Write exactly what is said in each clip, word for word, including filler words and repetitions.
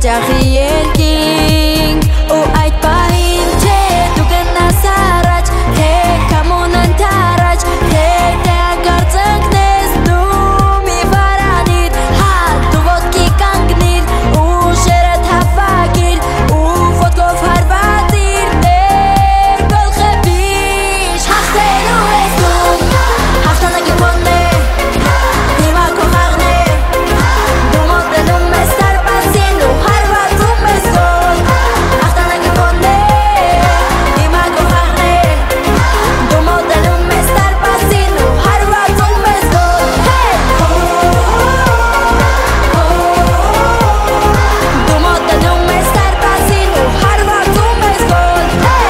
Հաճախի երկինք ու այդ պահին թե դու գնաս առաջ, թե կամոն ընթարաջ, թե թե անկարծնքնես դու մի վարանիր, հա դու ոտքի կանգնիր ու շերդ հավակիր ու ոտքով հարվածիր ներ գլխեպիշ հաղթելու ես դու, հաղթանակի քոնն է, հիմա քո խաղն է, դու մոտենում ես դարպասին ու հարվածում ես գոլ, հաղթանակի քոնն է, հիմա քո խաղն է, դու մոտենում ես դարպասին ու հարվածում ես գոլ, դու մոտենում ես դարպասին ու հարվածում ես գոլ,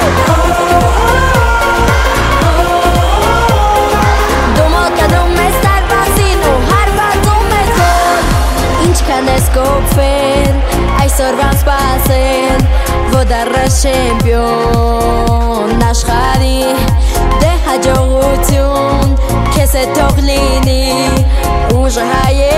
դու մոտենում ես դարպասին ու հարվածում ես գոլ, ինչքան ես կոփվել այսօրվան սպասել, ոդառած չեմպիոն աշխարհի, դե հաջողություն քեզ հետ թող լինի ուժը հայ